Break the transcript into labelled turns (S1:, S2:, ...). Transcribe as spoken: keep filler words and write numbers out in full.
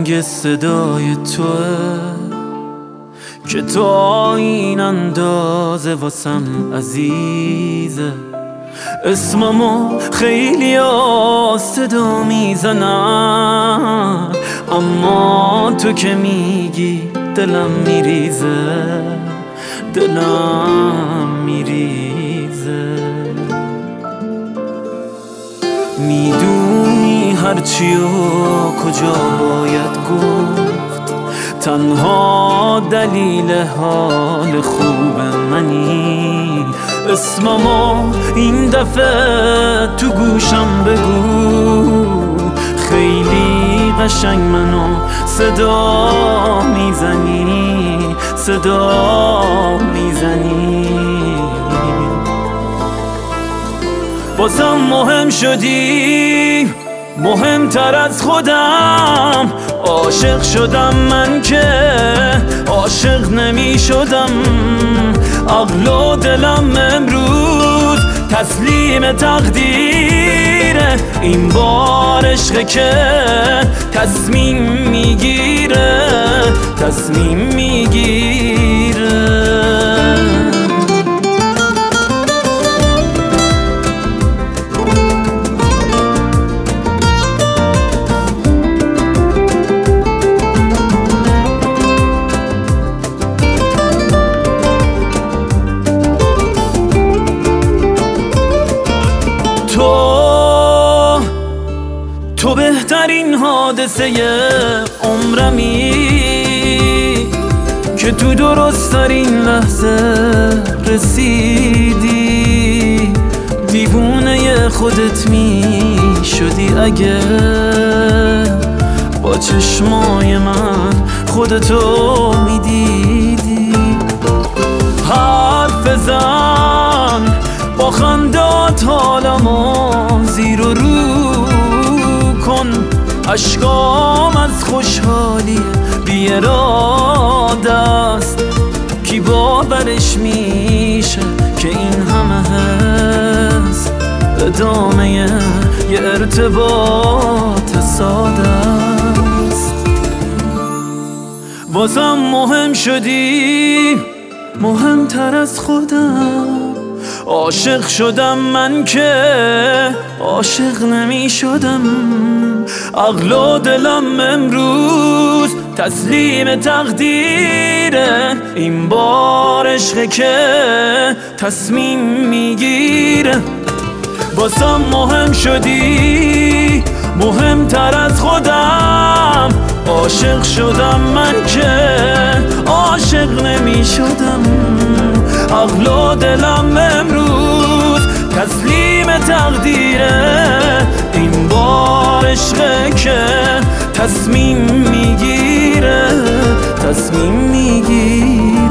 S1: رنگ صدای توه که تا این اندازه واسم عزیزه. اسممو خیلی ها صدا میزنن، اما تو که میگی دلم میریزه، دلم میریزه. میدونی هرچی و کجا باید گفت، تنها دلیل حال خوب منی. اسممو این دفعه تو گوشم بگو، خیلی قشنگ منو صدا میزنی، صدا میزنی. بازم مهم شدی، مهمتر از خودم. عاشق شدم من که عاشق نمی شدم. عقل و دلم امروز تسلیم تقدیره، این بار عشقه که تصمیم میگیره، تصمیم میگیره. تو بهترین حادثه عمرمی که تو درست‌ترین لحظه رسیدی. دیوونه خودت می شدی اگه با چشمای من خودتو می دیدی. حرف زن با خندات حالمو زیر و رو کن، اشکام از خوشحالی بی اراده است. کی باورش میشه که این همه هست ادامه یه ارتباط ساده است. بازم مهم شدی، مهمتر از خودم. عاشق شدم من که عاشق نمی شدم. عقل و دلم امروز تسلیم تقدیره، این بار عشقه که تصمیم میگیره. بازم مهم شدی، مهمتر از خودم. عاشق شدم من که عاشق نمی شدم. عقل و دلم امروز تسلیم تقدیره، این بار عشقه که تصمیم میگیره، تصمیم میگیره.